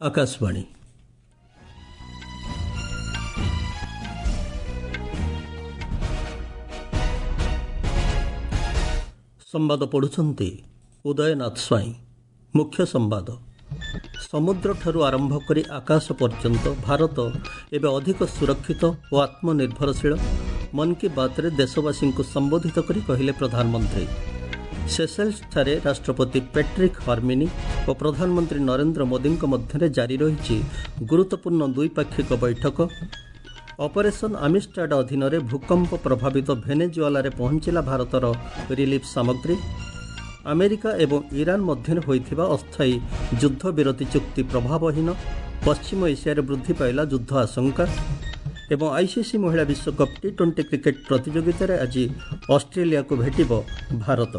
आकाशवाणी संवाद पढ़ुछंती उदयनाथ स्वाई। मुख्य संवाद। समुद्र ठारू आरंभ करी आकाश पर्यंत भारत एवं अधिक सुरक्षित और आत्मनिर्भरशील। मन की बात रे देशवासी को संबोधित करी कहले प्रधानमंत्री। सेशेल्स ठारे राष्ट्रपति पैट्रिक हार्मिनी और प्रधानमंत्री नरेंद्र मोदी मध्य जारी रही गुरुत्वपूर्ण द्विपाक्षिक बैठक। ऑपरेशन आमिस्टाड अधीन भूकंप प्रभावित भेनेजुएला पहुंचला भारतर रिलीफ सामग्री। अमेरिका एवं ईरान मध्य होइथिबा अस्थायी युद्ध विरति चुक्ति प्रभावहीन। पश्चिम एशिया वृद्धि पाइला युद्ध आशंका। एवं आईसीसी महिला विश्वकप T20 क्रिकेट प्रतियोगितार आज ऑस्ट्रेलिया को भेटिब भारत।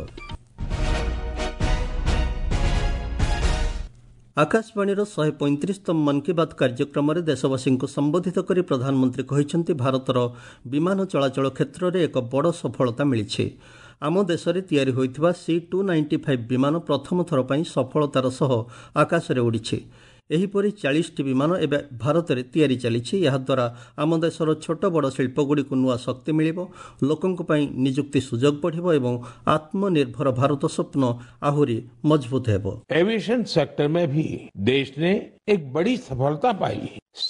आकाशवाणी 135तम मन की बात कार्यक्रम में देशवासी को संबोधित कर प्रधानमंत्री कहते भारतर विमान चलाचल क्षेत्र में एक बड़ सफलता मिली। आम देश में तैयारी होइथिबा C295 विमान प्रथम थर पर सफलतार सह आकाश में उड़ी। एहीपरि 40टी विमान एवं भारत में तैयारी चली। याद्वारा आम देशर छोट बड़ शिल्पगुड़ी को नुआ शक्ति मिलिबो, लोकंक पई निजुक्ति सुजोग बढ़िबो एवं आत्मनिर्भर भारत स्वप्न आहुरी मजबूत हेबो। एविएशन सेक्टर में भी देश ने एक बड़ी सफलता पाई।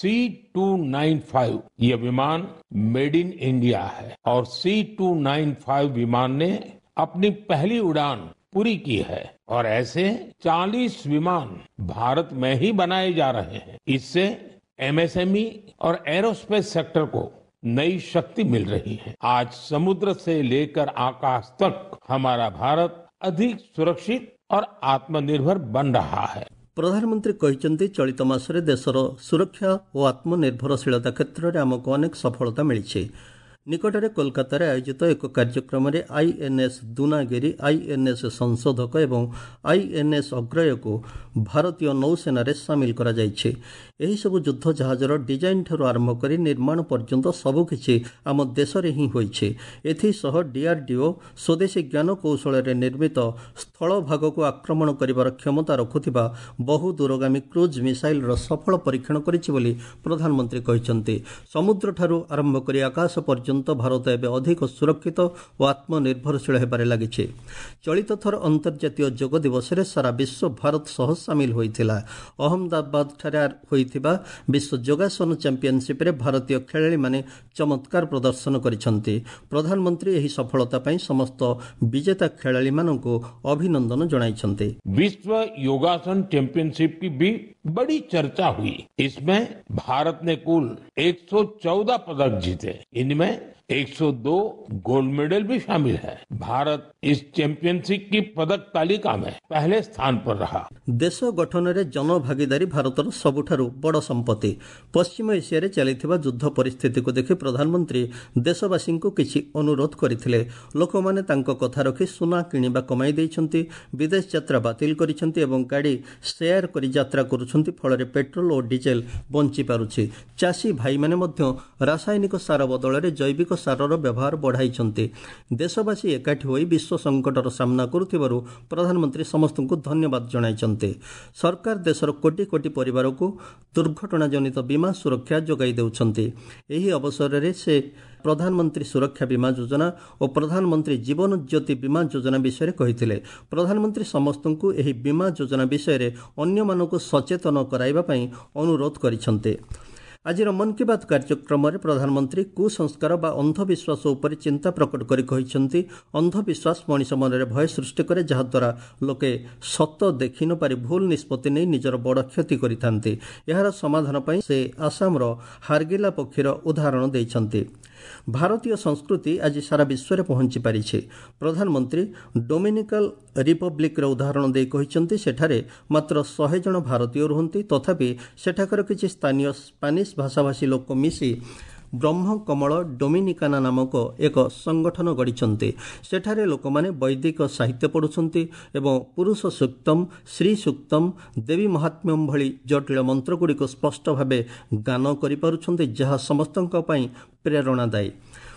C295 ये विमान मेड इन इंडिया है और C295 विमान ने अपनी पहली उड़ान पूरी की है और ऐसे 40 विमान भारत में ही बनाए जा रहे हैं। इससे MSME और एरोस्पेस सेक्टर को नई शक्ति मिल रही है। आज समुद्र से लेकर आकाश तक हमारा भारत अधिक सुरक्षित और आत्मनिर्भर बन रहा है। प्रधानमंत्री कहते चलित मासरे देशर सुरक्षा और आत्मनिर्भरशीलता क्षेत्र में आमको अनेक सफलता मिली। निकटरे कोलकाता आयोजित एक कार्यक्रम में INS दुनागिरी, INS संशोधक एवं INS अग्रय को भारतीय नौसेना सामिल करा जायछि। एही सब युद्ध जहाजर डिजाइन ठारू आरंभ करी निर्माण पर्यंत सबकिछि आम देश में ही होइछि। एथिसह DRDO स्वदेशी ज्ञान कौशल निर्मित स्थल भाग को आक्रमण करिबार क्षमता रखुथिबा बहु दूरगामी क्रूज मिसाइल सफल परीक्षण करिछि बोली प्रधानमंत्री कहिसंति। समुद्र ठारू आरंभ करी आकाश पर्यंत भारत एवं अधिक सुरक्षित और आत्मनिर्भरशील होबारे लागिछि। चलित थर अंतर्जातीय योग दिवस रे सारा विश्व भारत सह सामिल होइथिला। अहमदाबाद ठारे होइथिबा विश्व योगासन चैंपियनशिप रे भारतीय खेलाड़ी माने चमत्कार प्रदर्शन करिसंति। प्रधानमंत्री एही सफलता पई समस्त विजेता खेलाड़ी माननको अभिनंदन जणाइसंति। विश्व योगासन चैंपियनशिप की भी बड़ी चर्चा हुई। इसमें भारत ने कुल 114 पदक जीते। इनमें 102 गोल्ड मेडल भी शामिल है। भारत इस चैंपियनशिप की पदक तालिका में पहले स्थान पर रहा। देश गठन में जनभागीदारी भारतर सबुठारु बड़ संपत्ति। पश्चिम एशिया रे चलिथिबा युद्ध परिस्थिति को देखि प्रधानमंत्री देशवासी को किछि अनुरोध करथिले। लोक माने तांको कथा रखि सुना किनिबा कमाई दैछंती, विदेश यात्रा बातिल करिसंती एवं गाड़ी शेयर करी यात्रा करुछंती। फल पेट्रोल और डीजेल बंची पारुछि। चाषी भाई माने मध्य रासायनिक सार बदल में जैविक सारर व्यवहार बढ़ाई। देशवासी एकाठी होई विश्व संकटर सामना करुथिबारु प्रधानमंत्री समस्त को धन्यवाद जणाइछन्ते। सरकार देशर कोटी कोटी परिवार को दुर्घटना जनित बीमा सुरक्षा जोगाई देउछन्ते। एही अवसर रे से प्रधानमंत्री सुरक्षा बीमा योजना और प्रधानमंत्री जीवन ज्योति बीमा योजना विषय कहिथिले। प्रधानमंत्री समस्त को एही बीमा योजना विषय अन्य मानक सचेतन कराइबा पई अनुरोध करिसन्ते। आज मन की बात कार्यक्रम में प्रधानमंत्री कुसंस्कार व अंधविश्वास उपर चिंता प्रकट करी कहिसंती। अंधविश्वास मनीष मन में भय सृष्टि करे, जहाद्वारा लोके सत देखि न पारि भूल निष्पत्ति नहीं निजर बड़ क्षति करिथांती। यार समाधान पई से आसाम रो हारगिला पक्षीर उदाहरण दैछंती। भारतीय संस्कृति आज सारा विश्व में पहुंची पारिछि। प्रधानमंत्री डोमिनिकल रिपब्लिक उदाहरण दे कहिसंती सेठारे मात्र 100 जन भारतीय रुहंती, तथापि सेठाकर किछि स्थानीय स्पानिश भाषाभाषी लोक मिसी ब्रह्म कमल डोमिनिकाना नामक एक संगठन गढ़ी। सेठारे लोक माने वैदिक साहित्य पढ़ुछंती एवं पुरुष सूक्तम, श्री सूक्तम, देवी महात्म्यम भली जटिल मंत्रगुड़िक स्पष्ट भावे गान करिपारुछंती, जहा समस्तଙ୍କ ପାଇଁ प्रेरणादायी।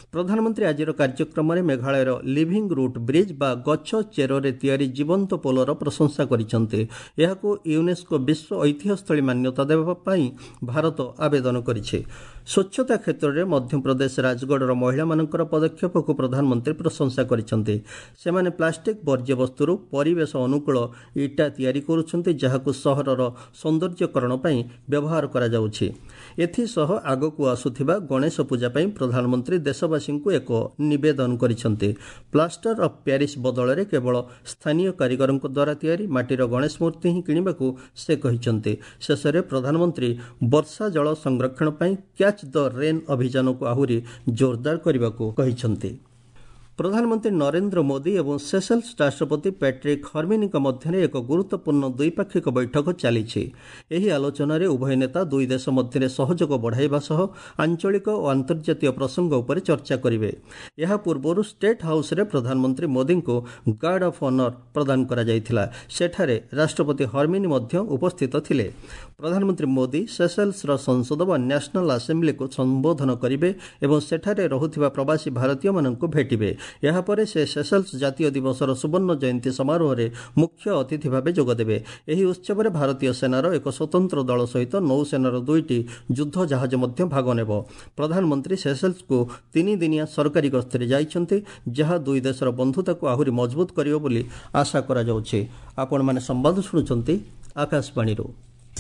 ପ୍ରଧାନମନ୍ତ୍ରୀ ଆଜିର କାର୍ଯ୍ୟକ୍ରମରେ ମେଘାଳୟର ଲିଭିଂ ରୁଟ୍ ବ୍ରିଜ୍ ବା ଗଛ ଚେରରେ ତିଆରି ଜୀବନ୍ତ ପୋଲର ପ୍ରଶଂସା କରିଛନ୍ତି। ଏହାକୁ ୟୁନେସ୍କୋ ବିଶ୍ୱ ଐତିହ୍ୟସ୍ଥଳୀ ମାନ୍ୟତା ଦେବା ପାଇଁ ଭାରତ ଆବେଦନ କରିଛି। ସ୍ୱଚ୍ଛତା କ୍ଷେତ୍ରରେ ମଧ୍ୟପ୍ରଦେଶ ରାଜଗଡ଼ର ମହିଳାମାନଙ୍କର ପଦକ୍ଷେପକୁ ପ୍ରଧାନମନ୍ତ୍ରୀ ପ୍ରଶଂସା କରିଛନ୍ତି। ସେମାନେ ପ୍ଲାଷ୍ଟିକ୍ ବର୍ଜ୍ୟବସ୍ତୁରୁ ପରିବେଶ ଅନୁକୂଳ ଇଟା ତିଆରି କରୁଛନ୍ତି, ଯାହାକୁ ସହରର ସୌନ୍ଦର୍ଯ୍ୟକରଣ ପାଇଁ ବ୍ୟବହାର କରାଯାଉଛି। ଏଥିସହ ଆଗକୁ ଆସୁଥିବା ଗଣେଶ ପୂଜା ପାଇଁ ପ୍ରଧାନମନ୍ତ୍ରୀ ଦେଶବାସୀଙ୍କୁ ଏକ ନିବେଦନ କରିଛନ୍ତି। ପ୍ଲାଷ୍ଟର ଅଫ୍ ପ୍ୟାରିସ୍ ବଦଳରେ କେବଳ ସ୍ଥାନୀୟ କାରିଗରଙ୍କ ଦ୍ୱାରା ତିଆରି ମାଟିର ଗଣେଶ ମୂର୍ତ୍ତି ହିଁ କିଣିବାକୁ ସେ କହିଛନ୍ତି। ଶେଷରେ ପ୍ରଧାନମନ୍ତ୍ରୀ ବର୍ଷା ଜଳ ସଂରକ୍ଷଣ ପାଇଁ କ୍ୟାଚ୍ ଦ ରେନ୍ ଅଭିଯାନକୁ ଆହୁରି ଜୋରଦାର କରିବାକୁ କହିଛନ୍ତି। ପ୍ରଧାନମନ୍ତ୍ରୀ ନରେନ୍ଦ୍ର ମୋଦି ଏବଂ ସେସେଲ୍ସ ରାଷ୍ଟ୍ରପତି ପ୍ୟାଟ୍ରିକ୍ ହର୍ମିନିଙ୍କ ମଧ୍ୟରେ ଏକ ଗୁରୁତ୍ୱପୂର୍ଣ୍ଣ ଦ୍ୱିପାକ୍ଷିକ ବୈଠକ ଚାଲିଛି। ଏହି ଆଲୋଚନାରେ ଉଭୟ ନେତା ଦୁଇ ଦେଶ ମଧ୍ୟରେ ସହଯୋଗ ବଢ଼ାଇବା ସହ ଆଞ୍ଚଳିକ ଓ ଆନ୍ତର୍ଜାତୀୟ ପ୍ରସଙ୍ଗ ଉପରେ ଚର୍ଚ୍ଚା କରିବେ। ଏହା ପୂର୍ବରୁ ଷ୍ଟେଟ୍ ହାଉସ୍ରେ ପ୍ରଧାନମନ୍ତ୍ରୀ ମୋଦିଙ୍କୁ ଗାର୍ଡ ଅଫ୍ ଅନର ପ୍ରଦାନ କରାଯାଇଥିଲା। ସେଠାରେ ରାଷ୍ଟ୍ରପତି ହର୍ମିନି ମଧ୍ୟ ଉପସ୍ଥିତ ଥିଲେ। ପ୍ରଧାନମନ୍ତ୍ରୀ ମୋଦି ସେସେଲ୍ସର ସଂସଦ ବା ନ୍ୟାସନାଲ୍ ଆସେମ୍ବ୍ଲିକୁ ସମ୍ବୋଧନ କରିବେ ଏବଂ ସେଠାରେ ରହୁଥିବା ପ୍ରବାସୀ ଭାରତୀୟମାନଙ୍କୁ ଭେଟିବେ। ଏହାପରେ ସେ ସେସେଲ୍ସ ଜାତୀୟ ଦିବସର ସୁବର୍ଣ୍ଣ ଜୟନ୍ତୀ ସମାରୋହରେ ମୁଖ୍ୟ ଅତିଥି ଭାବେ ଯୋଗଦେବେ। ଏହି ଉତ୍ସବରେ ଭାରତୀୟ ସେନାର ଏକ ସ୍ୱତନ୍ତ୍ର ଦଳ ସହିତ ନୌସେନାର 2ଟି ଯୁଦ୍ଧ ଜାହାଜ ମଧ୍ୟ ଭାଗ ନେବ। ପ୍ରଧାନମନ୍ତ୍ରୀ ସେସେଲ୍ସକୁ 3 ଦିନିଆ ସରକାରୀ ଗସ୍ତରେ ଯାଇଛନ୍ତି, ଯାହା ଦୁଇ ଦେଶର ବନ୍ଧୁତାକୁ ଆହୁରି ମଜବୁତ କରିବ ବୋଲି ଆଶା କରାଯାଉଛି। ଆପଣମାନେ ସମ୍ବାଦ ଶୁଣୁଛନ୍ତି ଆକାଶବାଣୀରୁ।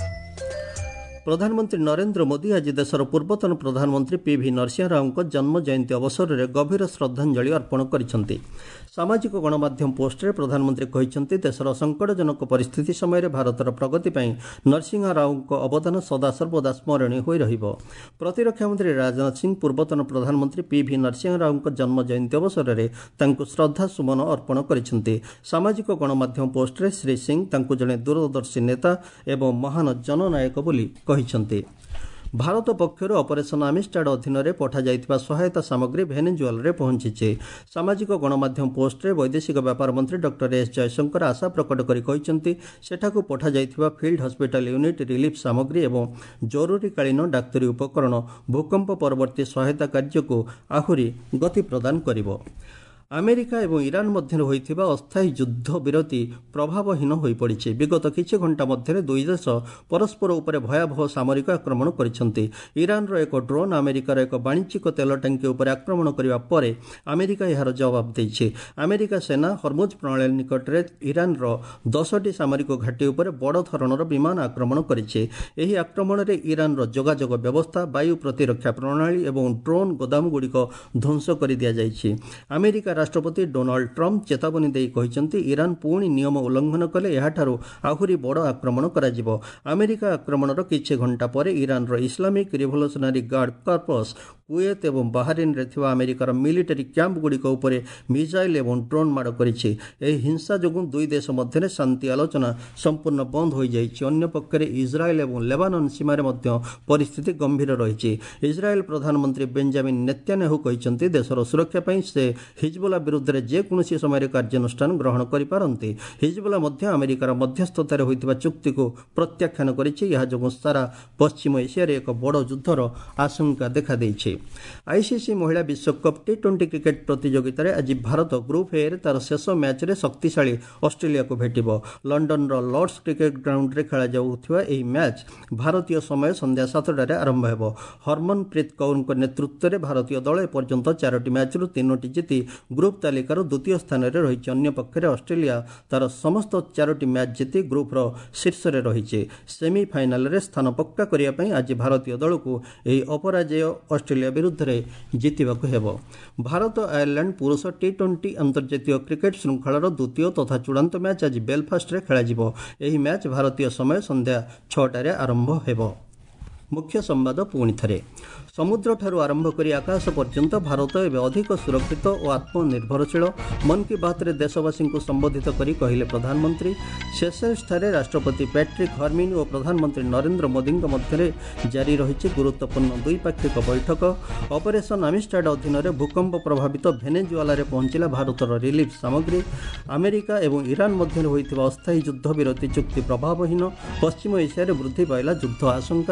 ପ୍ରଧାନମନ୍ତ୍ରୀ ନରେନ୍ଦ୍ର ମୋଦି ଆଜି ଦେଶର ପୂର୍ବତନ ପ୍ରଧାନମନ୍ତ୍ରୀ ପିଭି ନରସିଂହା ରାଓଙ୍କ ଜନ୍ମ ଜୟନ୍ତୀ ଅବସରରେ ଗଭୀର ଶ୍ରଦ୍ଧାଞ୍ଜଳି ଅର୍ପଣ କରିଛନ୍ତି। ସାମାଜିକ ଗଣମାଧ୍ୟମ ପୋଷ୍ଟରେ ପ୍ରଧାନମନ୍ତ୍ରୀ କହିଛନ୍ତି, ଦେଶର ସଙ୍କଟଜନକ ପରିସ୍ଥିତି ସମୟରେ ଭାରତର ପ୍ରଗତି ପାଇଁ ନରସିଂହା ରାଓଙ୍କ ଅବଦାନ ସଦାସର୍ବଦା ସ୍ମରଣୀୟ ହୋଇ ରହିବ। ପ୍ରତିରକ୍ଷା ମନ୍ତ୍ରୀ ରାଜନାଥ ସିଂ ପୂର୍ବତନ ପ୍ରଧାନମନ୍ତ୍ରୀ ପିଭି ନରସିଂହା ରାଓଙ୍କ ଜନ୍ମ ଜୟନ୍ତୀ ଅବସରରେ ତାଙ୍କୁ ଶ୍ରଦ୍ଧାସୁମନ ଅର୍ପଣ କରିଛନ୍ତି। ସାମାଜିକ ଗଣମାଧ୍ୟମ ପୋଷ୍ଟରେ ଶ୍ରୀ ସିଂ ତାଙ୍କୁ ଜଣେ ଦୂରଦର୍ଶୀ ନେତା ଏବଂ ମହାନ ଜନନାୟକ ବୋଲି କହିଛନ୍ତି। ଭାରତ ପକ୍ଷରୁ ଅପରେସନ୍ ଆମିଷ୍ଟାଡ୍ ଅଧୀନରେ ପଠାଯାଇଥିବା ସହାୟତା ସାମଗ୍ରୀ ଭେନେଜୁଏଲାରେ ପହଞ୍ଚିଛି। ସାମାଜିକ ଗଣମାଧ୍ୟମ ପୋଷ୍ଟରେ ବୈଦେଶିକ ବ୍ୟାପାର ମନ୍ତ୍ରୀ ଡକ୍ଟର ଏସ୍ ଜୟଶଙ୍କର ଆଶା ପ୍ରକଟ କରି କହିଛନ୍ତି, ସେଠାକୁ ପଠାଯାଇଥିବା ଫିଲ୍ଡ ହସ୍ପିଟାଲ ୟୁନିଟ୍, ରିଲିଫ୍ ସାମଗ୍ରୀ ଏବଂ ଜରୁରୀକାଳୀନ ଡାକ୍ତରୀ ଉପକରଣ ଭୂକମ୍ପ ପରବର୍ତ୍ତୀ ସହାୟତା କାର୍ଯ୍ୟକୁ ଆହୁରି ଗତି ପ୍ରଦାନ କରିବ। ଆମେରିକା ଏବଂ ଇରାନ ମଧ୍ୟରେ ହୋଇଥିବା ଅସ୍ଥାୟୀ ଯୁଦ୍ଧ ବିରତି ପ୍ରଭାବହୀନ ହୋଇପଡ଼ିଛି। ବିଗତ କିଛି ଘଣ୍ଟା ମଧ୍ୟରେ ଦୁଇ ଦେଶ ପରସ୍ପର ଉପରେ ଭୟାବହ ସାମରିକ ଆକ୍ରମଣ କରିଛନ୍ତି। ଇରାନର ଏକ ଡ୍ରୋନ୍ ଆମେରିକାର ଏକ ବାଣିଜ୍ୟିକ ତେଲ ଟାଙ୍କି ଉପରେ ଆକ୍ରମଣ କରିବା ପରେ ଆମେରିକା ଏହାର ଜବାବ ଦେଇଛି। ଆମେରିକା ସେନା ହର୍ମୁଜ ପ୍ରଣାଳୀ ନିକଟରେ ଇରାନର 10ଟି ସାମରିକ ଘାଟି ଉପରେ ବଡ଼ ଧରଣର ବିମାନ ଆକ୍ରମଣ କରିଛି। ଏହି ଆକ୍ରମଣରେ ଇରାନର ଯୋଗାଯୋଗ ବ୍ୟବସ୍ଥା, ବାୟୁ ପ୍ରତିରକ୍ଷା ପ୍ରଣାଳୀ ଏବଂ ଡ୍ରୋନ୍ ଗୋଦାମଗୁଡ଼ିକ ଧ୍ୱଂସ କରି ଦିଆଯାଇଛି। ଆମେରିକା ରାଷ୍ଟ୍ରପତି ଡୋନାଲ୍ଡ ଟ୍ରମ୍ପ ଚେତାବନୀ ଦେଇ କହିଛନ୍ତି, ଇରାନ ପୁଣି ନିୟମ ଉଲ୍ଲଂଘନ କଲେ ଏହାଠାରୁ ଆହୁରି ବଡ଼ ଆକ୍ରମଣ କରାଯିବ। ଆମେରିକା ଆକ୍ରମଣର କିଛି ଘଣ୍ଟା ପରେ ଇରାନର Islamic revolutionary guard corps Kuwait ଏବଂ ବାହାରିନରେ ଥିବା ଆମେରିକାର ମିଲିଟାରୀ କ୍ୟାମ୍ପଗୁଡ଼ିକ ଉପରେ ମିସାଇଲ୍ ଏବଂ ଡ୍ରୋନ୍ ମାଡ଼ କରିଛି। ଏହି ହିଂସା ଯୋଗୁଁ ଦୁଇ ଦେଶ ମଧ୍ୟରେ ଶାନ୍ତି ଆଲୋଚନା ସମ୍ପୂର୍ଣ୍ଣ ବନ୍ଦ ହୋଇଯାଇଛି। ଅନ୍ୟପକ୍ଷରେ ଇସ୍ରାଏଲ୍ ଏବଂ ଲେବାନନ ସୀମାରେ ମଧ୍ୟ ପରିସ୍ଥିତି ଗମ୍ଭୀର ରହିଛି। ଇସ୍ରାଏଲ୍ ପ୍ରଧାନମନ୍ତ୍ରୀ ବେଞ୍ଜାମିନ୍ ନେତାନ୍ୟାହୁ କହିଛନ୍ତି, ଦେଶର ସୁରକ୍ଷା ପାଇଁ ସେ ହିଜବୁଲା ବିରୁଦ୍ଧରେ ଯେକୌଣସି ସମୟରେ କାର୍ଯ୍ୟାନୁଷ୍ଠାନ ଗ୍ରହଣ କରିପାରନ୍ତି। ହିଜବୁଲା ମଧ୍ୟ ଆମେରିକାର ମଧ୍ୟସ୍ଥତାରେ ହୋଇଥିବା ଚୁକ୍ତିକୁ ପ୍ରତ୍ୟାଖ୍ୟାନ କରିଛି। ଏହା ଯୋଗୁଁ ସାରା ପଶ୍ଚିମ ଏସିଆରେ ଏକ ବଡ଼ ଯୁଦ୍ଧର ଆଶଙ୍କା ଦେଖାଦେଇଛି। ଆଇସିସି ମହିଳା ବିଶ୍ୱକପ୍ ଟି20 କ୍ରିକେଟ୍ ପ୍ରତିଯୋଗିତାରେ ଆଜି ଭାରତ ଗ୍ରୁପ୍ ଏରେ ତାର ଶେଷ ମ୍ୟାଚ୍ରେ ଶକ୍ତିଶାଳୀ ଅଷ୍ଟ୍ରେଲିଆକୁ ଭେଟିବ। ଲଣ୍ଡନର ଲର୍ଡସ କ୍ରିକେଟ୍ ଗ୍ରାଉଣ୍ଡରେ ଖେଳାଯାଉଥିବା ଏହି ମ୍ୟାଚ୍ ଭାରତୀୟ ସମୟ ସନ୍ଧ୍ୟା 7ଟାରେ ଆରମ୍ଭ ହେବ। ହରମନପ୍ରୀତ କୌରଙ୍କ ନେତୃତ୍ୱରେ ଭାରତୀୟ ଦଳ ଏପର୍ଯ୍ୟନ୍ତ 4ଟି ମ୍ୟାଚ୍ରୁ 3ଟି ଜିତି ଗ୍ରୁପ୍ ତାଲିକାର ଦ୍ୱିତୀୟ ସ୍ଥାନରେ ରହିଛି। ଅନ୍ୟପକ୍ଷରେ ଅଷ୍ଟ୍ରେଲିଆ ତାର ସମସ୍ତ 4ଟି ମ୍ୟାଚ୍ ଜିତି ଗ୍ରୁପ୍ର ଶୀର୍ଷରେ ରହିଛି। ସେମିଫାଇନାଲରେ ସ୍ଥାନ ପକ୍କା କରିବା ପାଇଁ ଆଜି ଭାରତୀୟ ଦଳକୁ ଏହି ଅପରାଜେୟ ଅଷ୍ଟ୍ରେଲିଆ ବିରୁଦ୍ଧରେ ଜିତିବାକୁ ହେବ। ଭାରତ ଆୟାରଲ୍ୟାଣ୍ଡ ପୁରୁଷ ଟି20 ଅନ୍ତର୍ଜାତୀୟ କ୍ରିକେଟ୍ ଶୃଙ୍ଖଳାର ଦ୍ୱିତୀୟ ତଥା ଚୂଡ଼ାନ୍ତ ମ୍ୟାଚ୍ ଆଜି ବେଲଫାଷ୍ଟରେ ଖେଳାଯିବ। ଏହି ମ୍ୟାଚ୍ ଭାରତୀୟ ସମୟ ସନ୍ଧ୍ୟା 6ଟାରେ ଆରମ୍ଭ ହେବ। ମୁଖ୍ୟ ସମ୍ବାଦ ପୁଣି ଥରେ। ସମୁଦ୍ରଠାରୁ ଆରମ୍ଭ କରି ଆକାଶ ପର୍ଯ୍ୟନ୍ତ ଭାରତ ଏବେ ଅଧିକ ସୁରକ୍ଷିତ ଓ ଆତ୍ମନିର୍ଭରଶୀଳ। ମନ୍ କି ବାତ୍ରେ ଦେଶବାସୀଙ୍କୁ ସମ୍ବୋଧିତ କରି କହିଲେ ପ୍ରଧାନମନ୍ତ୍ରୀ। ସେସେଲ୍ସଠାରେ ରାଷ୍ଟ୍ରପତି ପ୍ୟାଟ୍ରିକ୍ ହର୍ମିନି ଓ ପ୍ରଧାନମନ୍ତ୍ରୀ ନରେନ୍ଦ୍ର ମୋଦିଙ୍କ ମଧ୍ୟରେ ଜାରି ରହିଛି ଗୁରୁତ୍ୱପୂର୍ଣ୍ଣ ଦ୍ୱିପାକ୍ଷିକ ବୈଠକ। ଅପରେସନ୍ ଆମିଷ୍ଟାଡ୍ ଅଧୀନରେ ଭୂକମ୍ପ ପ୍ରଭାବିତ ଭେନେଜୁଏଲାରେ ପହଞ୍ଚିଲା ଭାରତର ରିଲିଫ୍ ସାମଗ୍ରୀ। ଆମେରିକା ଏବଂ ଇରାନ ମଧ୍ୟରେ ହୋଇଥିବା ଅସ୍ଥାୟୀ ଯୁଦ୍ଧ ବିରତି ଚୁକ୍ତି ପ୍ରଭାବହୀନ। ପଶ୍ଚିମ ଏସିଆରେ ବୃଦ୍ଧି ପାଇଲା ଯୁଦ୍ଧ ଆଶଙ୍କା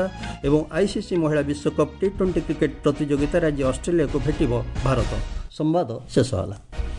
ଏବଂ आईसीसी महिला विश्वकप T20 क्रिकेट प्रतियोगिताରେ ଆଜି ଅଷ୍ଟ୍ରେଲିଆକୁ ଭେଟିବ ଭାରତ। ସମ୍ବାଦ ଶେଷ ହେଲା।